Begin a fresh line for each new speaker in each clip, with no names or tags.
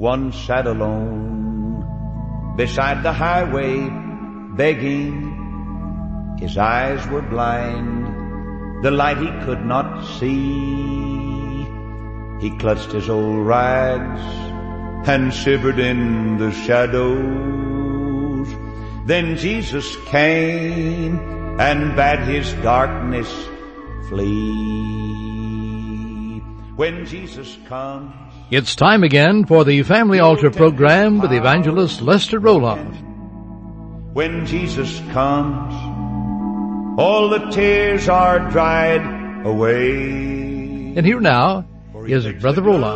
one sat alone beside the highway begging. His eyes were blind, the light he could not see. He clutched his old rags and shivered in the shadows. Then Jesus came and bade his darkness flee. When Jesus comes,
it's time again for the Family Altar program with Evangelist Lester Roloff.
When Jesus comes, all the tears are dried away.
And here now is Brother Roloff.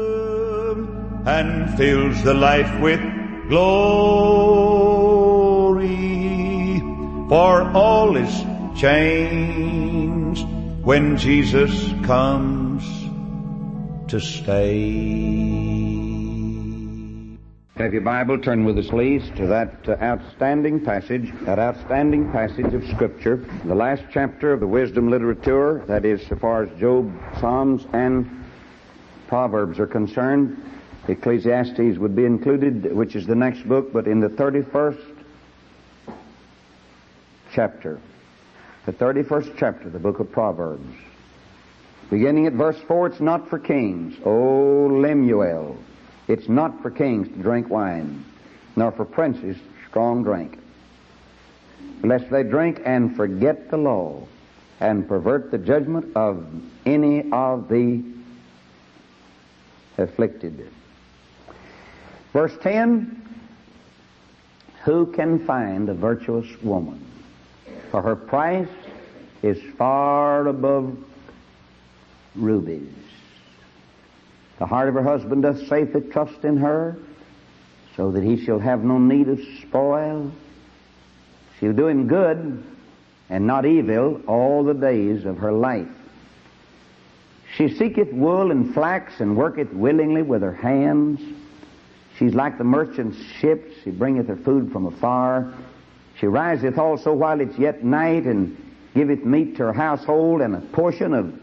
And fills the life with glory, for all is changed when Jesus comes to stay.
Have your Bible, turn with us please to that outstanding passage of Scripture, the last chapter of the wisdom literature, that is so far as Job, Psalms, and Proverbs are concerned. Ecclesiastes would be included, which is the next book, but in the 31st chapter, the the book of Proverbs. Beginning at verse 4, it's not for kings, O Lemuel, it's not for kings to drink wine, nor for princes strong drink, lest they drink and forget the law, and pervert the judgment of any of the afflicted. Verse 10, who can find a virtuous woman? For her price is far above rubies. The heart of her husband doth safely trust in her, so that he shall have no need of spoil. She'll do him good and not evil all the days of her life. She seeketh wool and flax, and worketh willingly with her hands. She's like the merchant's ships, she bringeth her food from afar. She riseth also while it's yet night, and giveth meat to her household, and a portion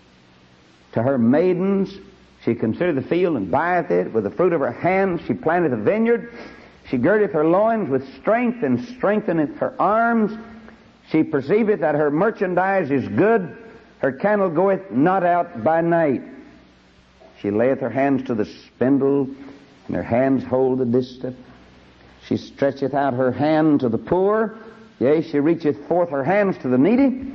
to her maidens. She considereth the field, and buyeth it. With the fruit of her hands she planteth a vineyard. She girdeth her loins with strength, and strengtheneth her arms. She perceiveth that her merchandise is good. Her candle goeth not out by night. She layeth her hands to the spindle, and her hands hold the distaff. She stretcheth out her hand to the poor. Yea, she reacheth forth her hands to the needy.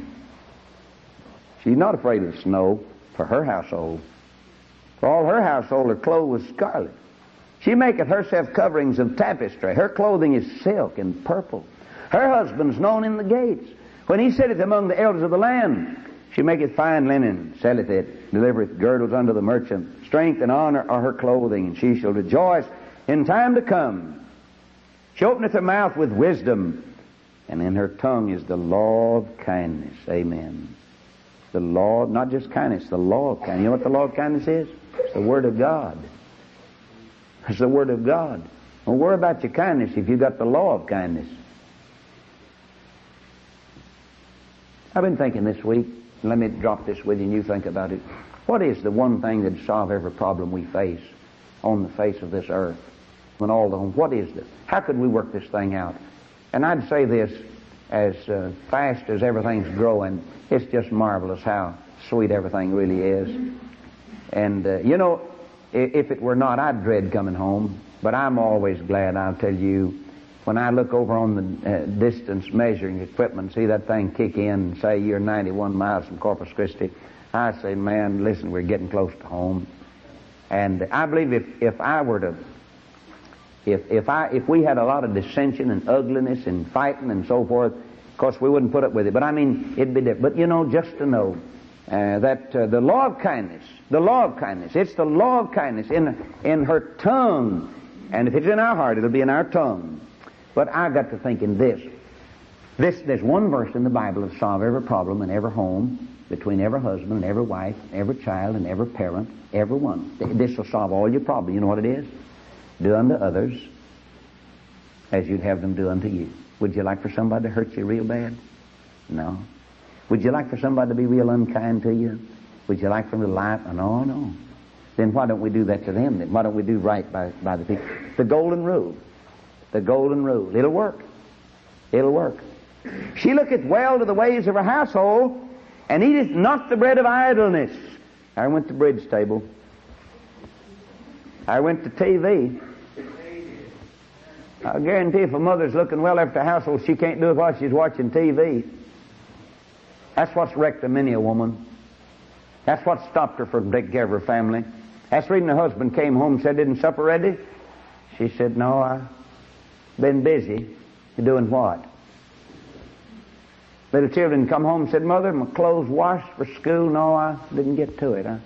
She's not afraid of snow for her household, for all her household are clothed with scarlet. She maketh herself coverings of tapestry. Her clothing is silk and purple. Her husband's known in the gates. When he sitteth among the elders of the land, she maketh fine linen, selleth it, delivereth girdles unto the merchant. Strength and honor are her clothing, and she shall rejoice in time to come. She openeth her mouth with wisdom, and in her tongue is the law of kindness. Amen. The law, not just kindness, the law of kindness. You know what the law of kindness is? It's the Word of God. It's the Word of God. Don't worry about your kindness if you've got the law of kindness. I've been thinking this week, and let me drop this with you and you think about it. What is the one thing that would solve every problem we face on the face of this earth? What is it? How could we work this thing out? And I'd say this, as fast as everything's growing, it's just marvelous how sweet everything really is. And, if it were not, I'd dread coming home. But I'm always glad, I'll tell you, when I look over on the distance measuring equipment, see that thing kick in and say you're 91 miles from Corpus Christi, I say, man, listen, we're getting close to home. And I believe if we had a lot of dissension and ugliness and fighting and so forth, of course we wouldn't put up with it. But I mean, it'd be different. But just to know that the law of kindness, it's the law of kindness in her tongue. And if it's in our heart, it'll be in our tongue. But I've got to think in this. There's one verse in the Bible that solves every problem in every home, between every husband and every wife, every child and every parent, everyone. This will solve all your problems. You know what it is? Do unto others as you'd have them do unto you. Would you like for somebody to hurt you real bad? No. Would you like for somebody to be real unkind to you? Would you like for them to lie? No. then why don't we do that to them then? Why don't we do right by the people? The golden rule. The golden rule. It'll work. It'll work. She looketh well to the ways of her household, and eateth not the bread of idleness. I went to bridge table. I went to TV. I guarantee if a mother's looking well after her household, she can't do it while she's watching TV. That's what's wrecked many a woman. That's what stopped her from taking care of her family. That's the reason her husband came home and said, "Isn't supper ready?" She said, "No, I've been busy." "You doing what?" Little children come home and said, "Mother, my clothes washed for school." "No, I didn't get to it."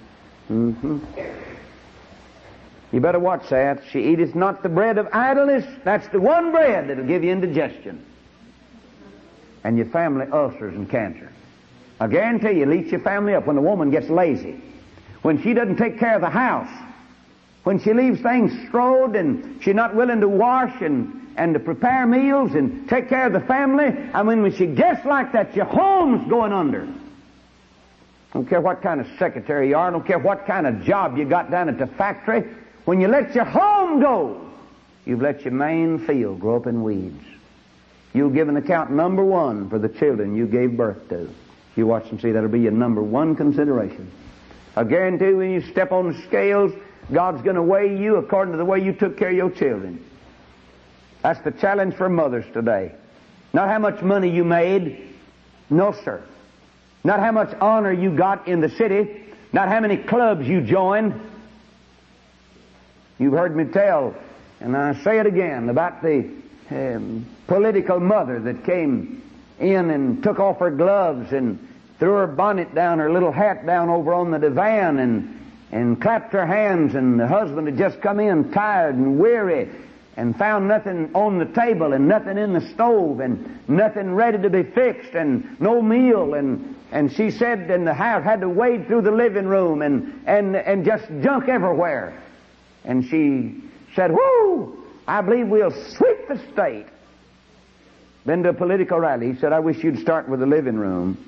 You better watch that. She eateth not the bread of idleness. That's the one bread that'll give you indigestion and your family ulcers and cancer. I guarantee you, it eats your family up when the woman gets lazy, when she doesn't take care of the house, when she leaves things strewed and she's not willing to wash and to prepare meals and take care of the family. I mean, when she gets like that, your home's going under. I don't care what kind of secretary you are. I don't care what kind of job you got down at the factory. When you let your home go, you've let your main field grow up in weeds. You'll give an account number one for the children you gave birth to. You watch and see, that'll be your number one consideration. I guarantee when you step on the scales, God's going to weigh you according to the way you took care of your children. That's the challenge for mothers today. Not how much money you made. No, sir. Not how much honor you got in the city. Not how many clubs you joined. You've heard me tell, and I say it again, about the political mother that came in and took off her gloves and threw her bonnet down, her little hat down over on the divan and clapped her hands, and the husband had just come in tired and weary and found nothing on the table and nothing in the stove and nothing ready to be fixed and no meal, and she said, and the house had to wade through the living room and just junk everywhere. And she said, "Whoo, I believe we'll sweep the state." Been to a political rally. He said, "I wish you'd start with the living room."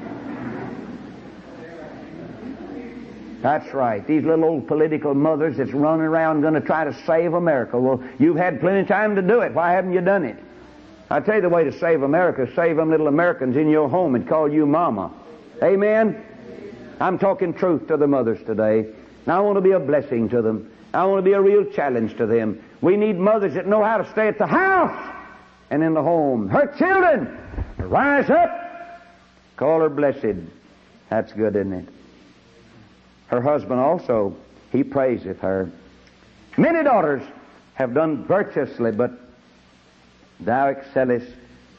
That's right. These little old political mothers that's running around going to try to save America. Well, you've had plenty of time to do it. Why haven't you done it? I'll tell you the way to save America. Save them little Americans in your home and call you Mama. Amen? I'm talking truth to the mothers today. And I want to be a blessing to them. I want to be a real challenge to them. We need mothers that know how to stay at the house and in the home. Her children, rise up, call her blessed. That's good, isn't it? Her husband also, he praiseth her. Many daughters have done virtuously, but thou excellest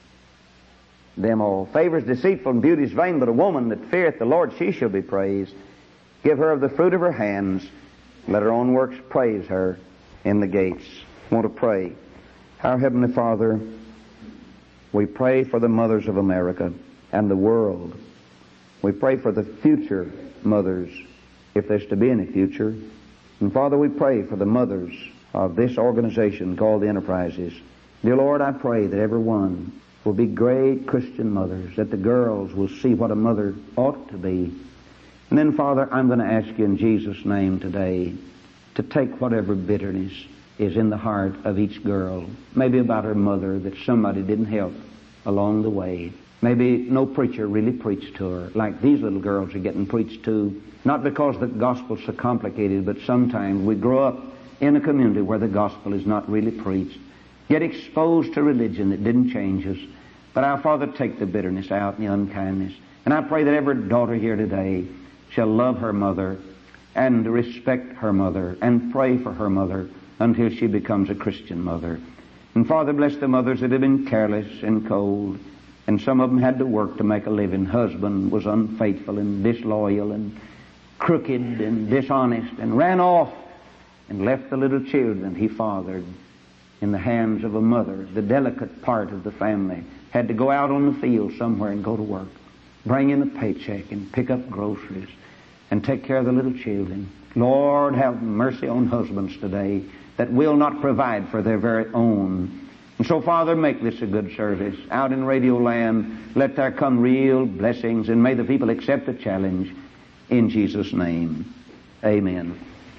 them all. Favor is deceitful and beauty is vain, but a woman that feareth the Lord, she shall be praised. Give her of the fruit of her hands. Let her own works praise her in the gates. I want to pray. Our Heavenly Father, we pray for the mothers of America and the world. We pray for the future mothers, if there's to be any future. And Father, we pray for the mothers of this organization called the Enterprises. Dear Lord, I pray that every one will be great Christian mothers, that the girls will see what a mother ought to be. And then, Father, I'm going to ask you in Jesus' name today to take whatever bitterness is in the heart of each girl, maybe about her mother that somebody didn't help along the way. Maybe no preacher really preached to her, like these little girls are getting preached to, not because the gospel's so complicated, but sometimes we grow up in a community where the gospel is not really preached, get exposed to religion that didn't change us. But our Father, take the bitterness out and the unkindness. And I pray that every daughter here today shall love her mother and respect her mother and pray for her mother until she becomes a Christian mother. And Father, bless the mothers that have been careless and cold, and some of them had to work to make a living. Husband was unfaithful and disloyal and crooked and dishonest and ran off and left the little children he fathered in the hands of a mother, the delicate part of the family, had to go out on the field somewhere and go to work, bring in a paycheck and pick up groceries and take care of the little children. Lord, have mercy on husbands today that will not provide for their very own. And so, Father, make this a good service. Out in Radio Land, let there come real blessings, and may the people accept the challenge in Jesus' name. Amen.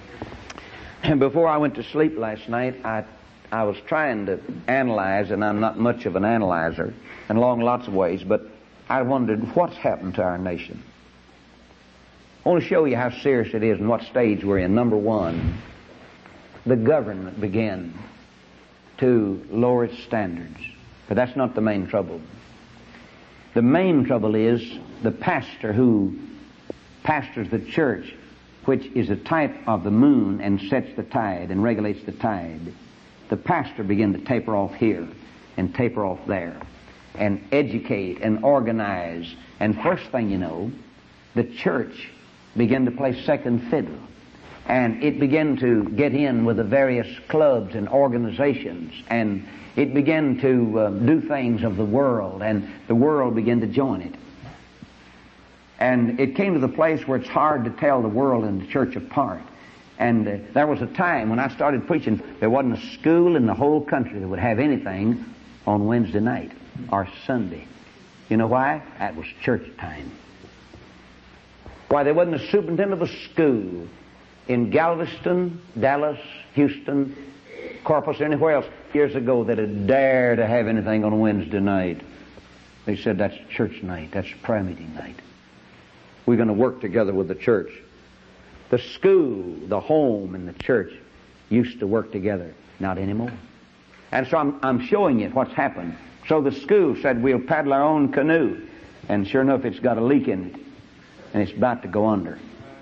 And before I went to sleep last night, I was trying to analyze, and I'm not much of an analyzer in lots of ways, but I wondered what's happened to our nation. I want to show you how serious it is and what stage we're in. Number one, the government began to lower its standards. But that's not the main trouble. The main trouble is the pastor who pastors the church, which is a type of the moon and sets the tide and regulates the tide. The pastor began to taper off here and taper off there and educate and organize. And first thing you know, the church began to play second fiddle. And it began to get in with the various clubs and organizations, and it began to do things of the world, and the world began to join it. And it came to the place where it's hard to tell the world and the church apart. And there was a time when I started preaching, there wasn't a school in the whole country that would have anything on Wednesday night or Sunday. You know why? That was church time. Why, there wasn't a superintendent of a school in Galveston, Dallas, Houston, Corpus, or anywhere else years ago that had dared to have anything on Wednesday night. They said, that's church night, that's prayer meeting night. We're going to work together with the church. The school, the home, and the church used to work together. Not anymore. And so I'm showing you what's happened. So the school said, we'll paddle our own canoe. And sure enough, it's got a leak in it. And it's about to go under.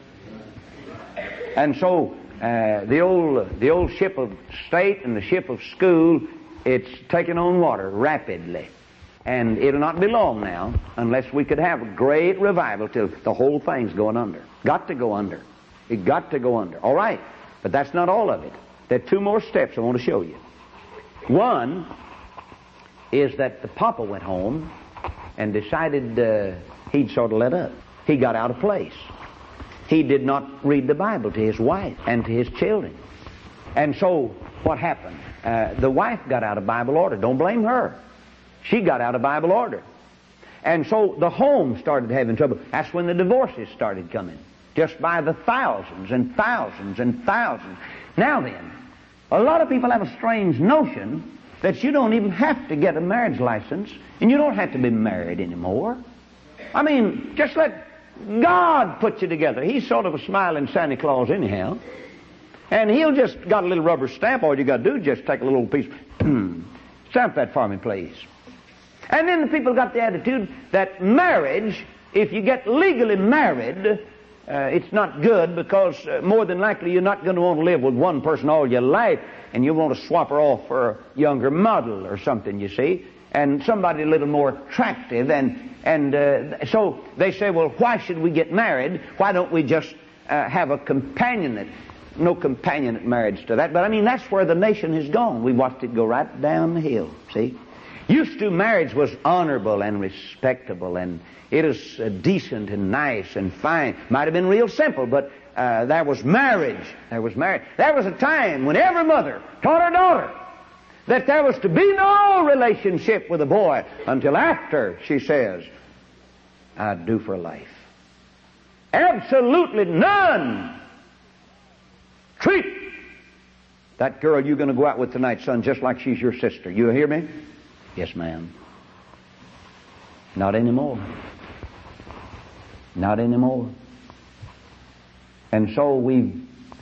And so the old ship of state and the ship of school, it's taking on water rapidly. And it'll not be long now unless we could have a great revival till the whole thing's going under. Got to go under. It got to go under. All right, but that's not all of it. There are two more steps I want to show you. One is that the papa went home and decided he'd sort of let up. He got out of place. He did not read the Bible to his wife and to his children. And so what happened? The wife got out of Bible order. Don't blame her. She got out of Bible order. And so the home started having trouble. That's when the divorces started coming. Just by the thousands and thousands and thousands. Now then, a lot of people have a strange notion that you don't even have to get a marriage license and you don't have to be married anymore. I mean, just let God put you together. He's sort of a smiling Santa Claus anyhow. And he'll just got a little rubber stamp. All you got to do is just take a little piece. Stamp that for me, please. And then the people got the attitude that marriage, if you get legally married, it's not good because more than likely you're not going to want to live with one person all your life and you want to swap her off for a younger model or something, you see, and somebody a little more attractive. And so they say, well, why should we get married? Why don't we just have a companionate? No companionate marriage to that. But I mean, that's where the nation has gone. We watched it go right down the hill, see. Used to, marriage was honorable and respectable, and it is decent and nice and fine. Might have been real simple, but there was marriage. There was marriage. There was a time when every mother taught her daughter that there was to be no relationship with a boy until after she says, I do for life. Absolutely none. Treat that girl you're going to go out with tonight, son, just like she's your sister. You hear me? Yes, ma'am. Not anymore. Not anymore. And so we've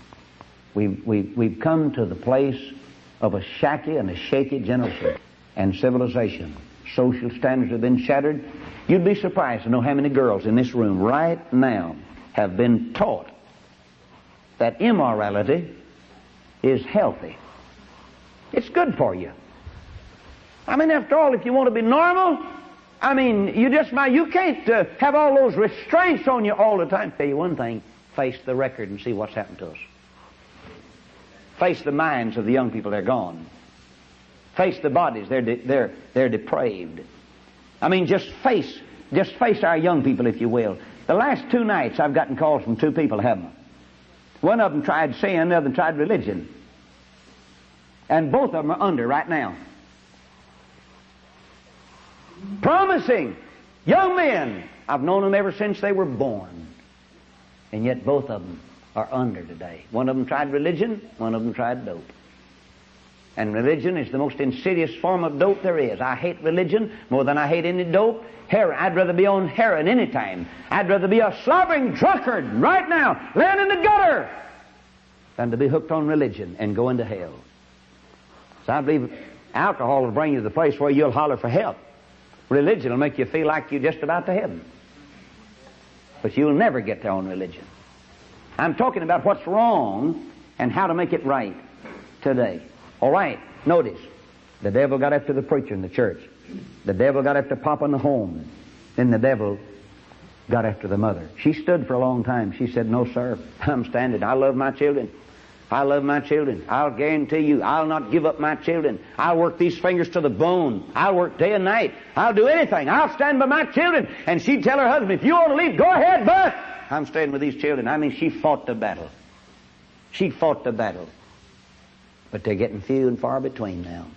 come to the place of a shaky and a shaky generation and civilization. Social standards have been shattered. You'd be surprised to know how many girls in this room right now have been taught that immorality is healthy. It's good for you. I mean, after all, if you want to be normal, I mean, you can't have all those restraints on you all the time. Tell you one thing, face the record and see what's happened to us. Face the minds of the young people, they're gone. Face the bodies, they're depraved. I mean, just face our young people, if you will. The last 2 nights I've gotten calls from 2 people, haven't I? One of them tried sin, the other tried religion. And both of them are under right now. Promising young men. I've known them ever since they were born. And yet both of them are under today. One of them tried religion, one of them tried dope. And religion is the most insidious form of dope there is. I hate religion more than I hate any dope. Heroin. I'd rather be on heroin any time. I'd rather be a slobbering drunkard right now, laying in the gutter, than to be hooked on religion and go into hell. So I believe alcohol will bring you to the place where you'll holler for help. Religion will make you feel like you're just about to heaven. But you'll never get there on religion. I'm talking about what's wrong and how to make it right today. All right, notice, the devil got after the preacher in the church. The devil got after Papa in the home. Then the devil got after the mother. She stood for a long time. She said, no, sir, I'm standing. I love my children. I love my children. I'll guarantee you, I'll not give up my children. I'll work these fingers to the bone. I'll work day and night. I'll do anything. I'll stand by my children. And she'd tell her husband, if you want to leave, go ahead, but I'm staying with these children. I mean, she fought the battle. She fought the battle. But they're getting few and far between now.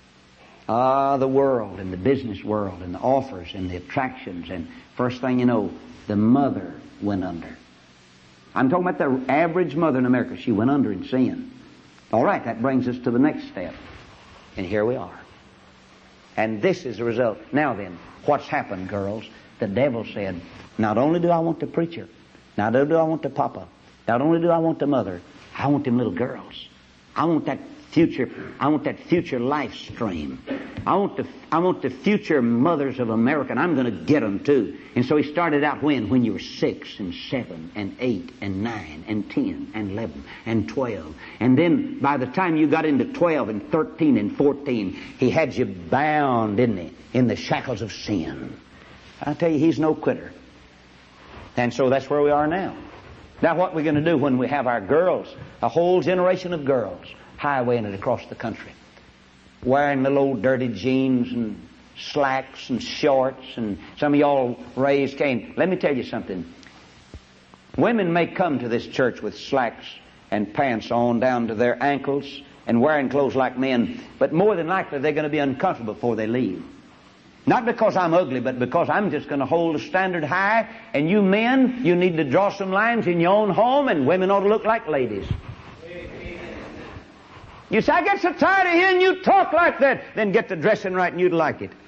The world and the business world and the offers and the attractions, and first thing you know, the mother went under. I'm talking about the average mother in America. She went under in sin. All right, that brings us to the next step. And here we are. And this is the result. Now then, what's happened, girls? The devil said, not only do I want the preacher, not only do I want the papa, not only do I want the mother, I want them little girls. I want that future life stream. I want the future mothers of America, and I'm going to get them too. And so he started out when you were 6 and 7 and 8 and 9 and 10 and 11 and 12. And then by the time you got into 12 and 13 and 14, he had you bound, didn't he, in the shackles of sin. I tell you, he's no quitter. And so that's where we are now. Now what are we going to do when we have our girls, a whole generation of girls, highwaying it across the country, wearing little old dirty jeans and slacks and shorts, and some of y'all raised Cain. Let me tell you something. Women may come to this church with slacks and pants on down to their ankles and wearing clothes like men, but more than likely they're going to be uncomfortable before they leave. Not because I'm ugly, but because I'm just going to hold the standard high, and you men, you need to draw some lines in your own home, and women ought to look like ladies. You say, I get so tired of hearing you talk like that. Then get the dressing right and you'd like it.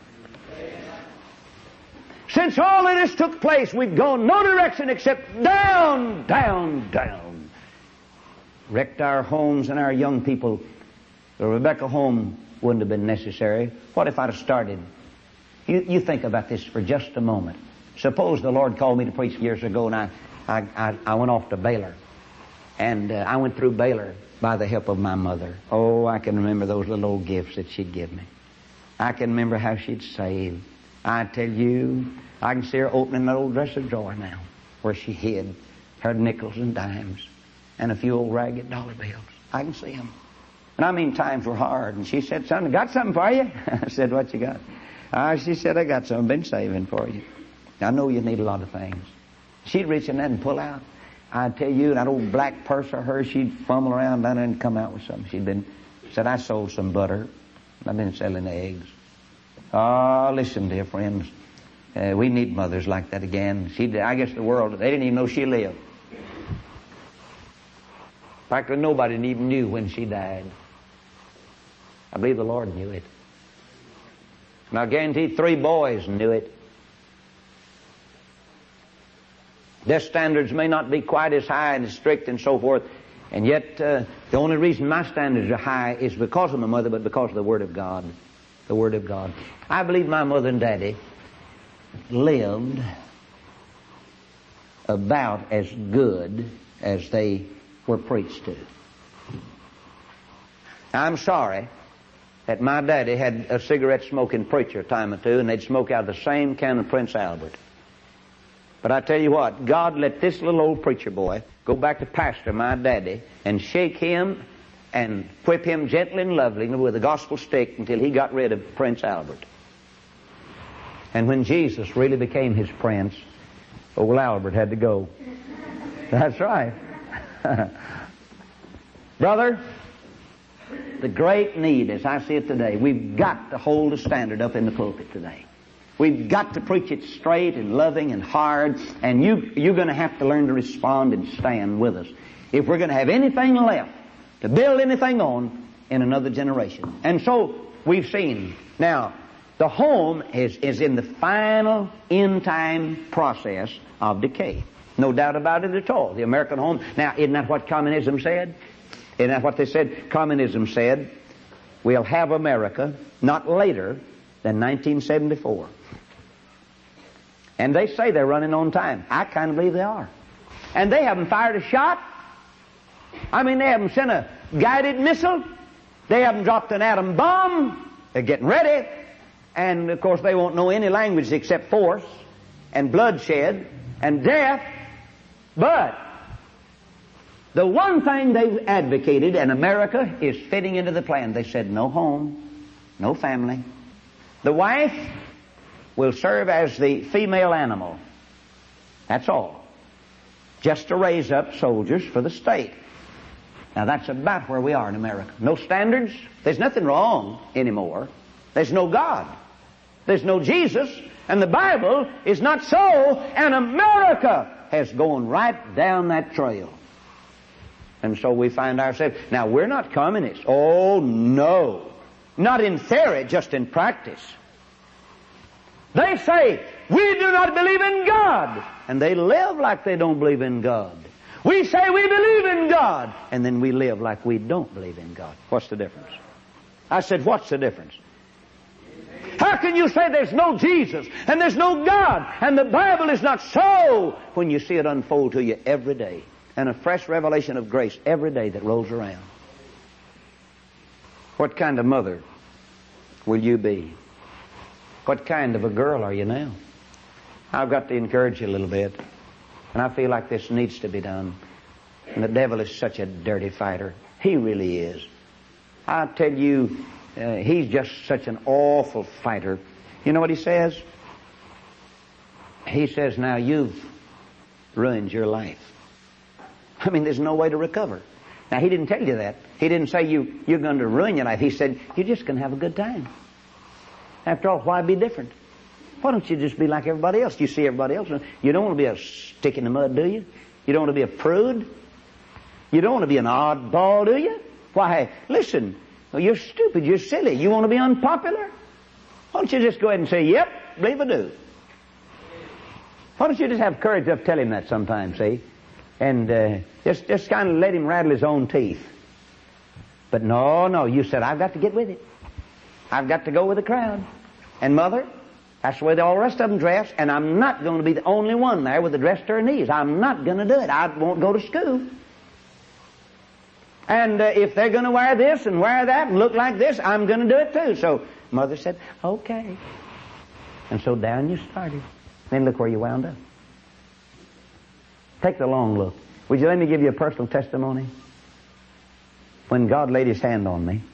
Since all of this took place, we've gone no direction except down, down, down. Wrecked our homes and our young people. The Rebecca home wouldn't have been necessary. What if I'd have started? You think about this for just a moment. Suppose the Lord called me to preach years ago, and I went off to Baylor. And I went through Baylor by the help of my mother. Oh, I can remember those little old gifts that she'd give me. I can remember how she'd save. I tell you, I can see her opening that old dresser drawer now, where she hid her nickels and dimes and a few old ragged dollar bills. I can see them. And I mean, times were hard. And she said, son, I got something for you. I said, what you got? She said, I got something, been saving for you. I know you need a lot of things. She'd reach in that and pull out. I tell you, that old black purse of hers, she'd fumble around down there and come out with something. Said, I sold some butter. I've been selling eggs. Oh, listen, dear friends. We need mothers like that again. I guess the world, they didn't even know she lived. Practically nobody even knew when she died. I believe the Lord knew it. And I guarantee 3 boys knew it. Their standards may not be quite as high and as strict and so forth, and yet the only reason my standards are high is because of my mother, but because of the Word of God. The Word of God. I believe my mother and daddy lived about as good as they were preached to. I'm sorry that my daddy had a cigarette-smoking preacher a time or two, and they'd smoke out of the same can of Prince Albert. But I tell you what, God let this little old preacher boy go back to pastor my daddy and shake him and whip him gently and lovingly with a gospel stick until he got rid of Prince Albert. And when Jesus really became his prince, old Albert had to go. That's right. Brother, the great need, as I see it today, we've got to hold the standard up in the pulpit today. We've got to preach it straight and loving and hard, and you're going to have to learn to respond and stand with us. if we're going to have anything left to build anything on in another generation. And so we've seen. Now, the home is in the final end-time process of decay. No doubt about it at all. The American home. Now, isn't that what communism said? Isn't that what they said? Communism said, we'll have America not later than 1974. And they say they're running on time. I kind of believe they are. And they haven't fired a shot. I mean, they haven't sent a guided missile. They haven't dropped an atom bomb. They're getting ready. And, of course, they won't know any language except force and bloodshed and death. But the one thing they've advocated, and America is fitting into the plan, they said no home, no family. The wife will serve as the female animal. That's all. Just to raise up soldiers for the state. Now that's about where we are in America. No standards. There's nothing wrong anymore. There's no God. There's no Jesus. And the Bible is not so. And America has gone right down that trail. And so we find ourselves. Now we're not communists. Oh no. Not in theory, just in practice. They say, we do not believe in God. And they live like they don't believe in God. We say we believe in God. And then we live like we don't believe in God. What's the difference? I said, what's the difference? How can you say there's no Jesus and there's no God and the Bible is not so when you see it unfold to you every day and a fresh revelation of grace every day that rolls around? What kind of mother will you be? What kind of a girl are you now? I've got to encourage you a little bit. And I feel like this needs to be done. And the devil is such a dirty fighter. He really is. I tell you, he's just such an awful fighter. You know what he says? He says, now you've ruined your life. I mean, there's no way to recover. Now, he didn't tell you that. He didn't say you're going to ruin your life. He said, you're just going to have a good time. After all, why be different? Why don't you just be like everybody else? You see everybody else. You don't want to be a stick in the mud, do you? You don't want to be a prude? You don't want to be an oddball, do you? Why, listen, you're stupid, you're silly. You want to be unpopular? Why don't you just go ahead and say, yep, believe I do. Why don't you just have courage to tell him that sometime, see? And just kind of let him rattle his own teeth. But no, you said, I've got to get with it. I've got to go with the crowd. And mother, that's the way all the rest of them dress, and I'm not going to be the only one there with a dress to her knees. I'm not going to do it. I won't go to school. And if they're going to wear this and wear that and look like this, I'm going to do it too. So mother said, okay. And so down you started. Then look where you wound up. Take the long look. Would you let me give you a personal testimony? When God laid His hand on me,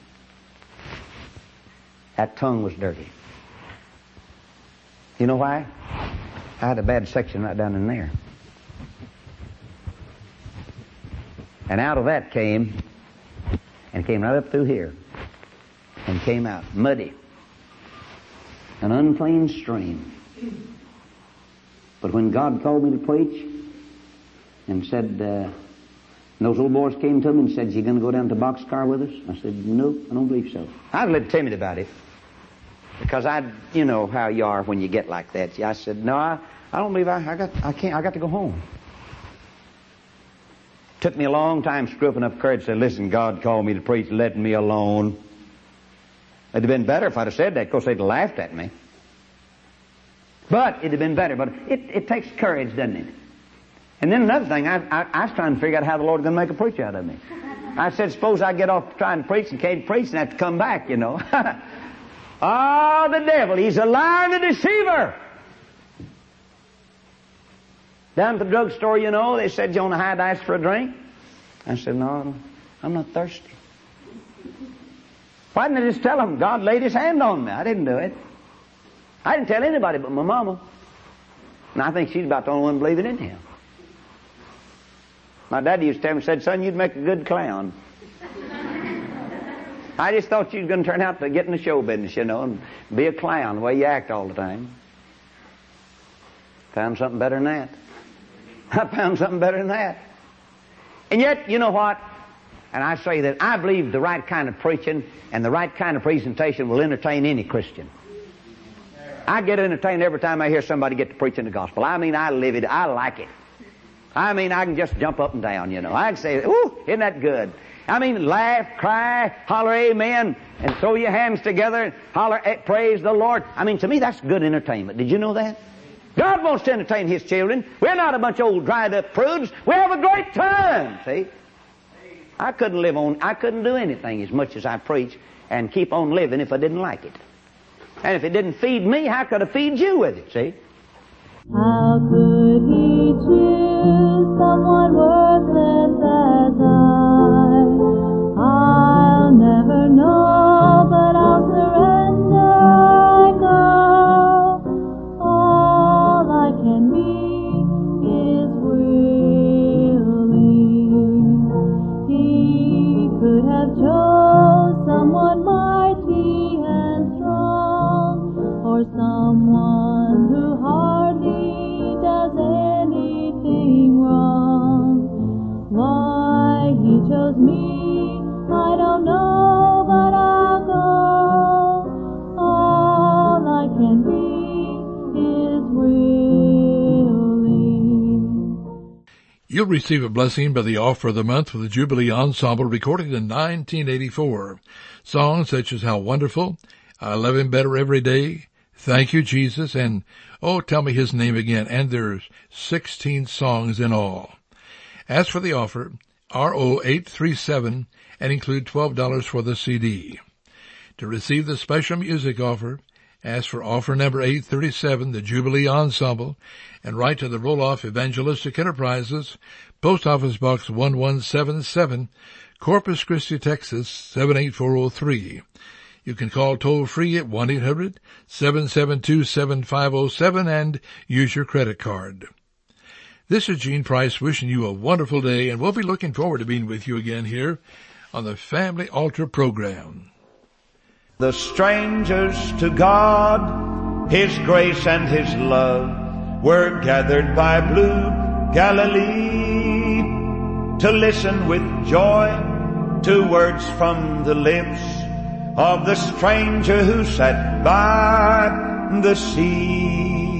that tongue was dirty. You know why? I had a bad section right down in there. And out of that came right up through here, and came out muddy, an unclean stream. But when God called me to preach, and said, those little boys came to me and said, you going to go down to Boxcar with us? I said, nope, I don't believe so. I was a little timid about it. Because you know how you are when you get like that. I said, no, I don't believe I got to go home. Took me a long time screwing up courage to say, listen, God called me to preach, let me alone. It'd have been better if I'd have said that. Of course, they'd have laughed at me. But it'd have been better. But it takes courage, doesn't it? And then another thing, I was trying to figure out how the Lord's going to make a preacher out of me. I said, suppose I get off trying to preach and can't preach and have to come back, you know. The devil, he's a liar and a deceiver. Down at the drugstore, you know, they said, you want a high dice for a drink? I said, no, I'm not thirsty. Why didn't I just tell them God laid His hand on me? I didn't do it. I didn't tell anybody but my mama. And I think she's about the only one believing in Him. My daddy used to tell me, said, son, you'd make a good clown. I just thought you was going to turn out to get in the show business, you know, and be a clown the way you act all the time. Found something better than that. I found something better than that. And yet, you know what? And I say that I believe the right kind of preaching and the right kind of presentation will entertain any Christian. I get entertained every time I hear somebody get to preaching the gospel. I mean, I live it. I like it. I mean, I can just jump up and down, you know. I can say, ooh, isn't that good? I mean, laugh, cry, holler amen, and throw your hands together and holler, praise the Lord. I mean, to me, that's good entertainment. Did you know that? God wants to entertain His children. We're not a bunch of old dried up prudes. We have a great time, see? I couldn't do anything as much as I preach and keep on living if I didn't like it. And if it didn't feed me, how could I feed you with it, see?
How could He choose someone worthless as I'll never know, but I'll surrender. I go. All I can be is willing. He could have chose someone mighty and strong, or someone who hardly does anything wrong. Why He chose me, I don't know, but I'll go. All I can be is willing.
You'll receive a blessing by the offer of the month with the Jubilee Ensemble, recorded in 1984. Songs such as How Wonderful, I Love Him Better Every Day, Thank You, Jesus, and Oh, Tell Me His Name Again. And there's 16 songs in all. As for the offer, RO 837, and include $12 for the CD. To receive the special music offer, ask for offer number 837, the Jubilee Ensemble, and write to the Roloff Evangelistic Enterprises, Post Office Box 1177, Corpus Christi, Texas 78403. You can call toll-free at 1-800-772-7507 and use your credit card. This is Gene Price wishing you a wonderful day, and we'll be looking forward to being with you again here on the Family Altar program.
The strangers to God, His grace and His love, were gathered by blue Galilee to listen with joy to words from the lips of the stranger who sat by the sea.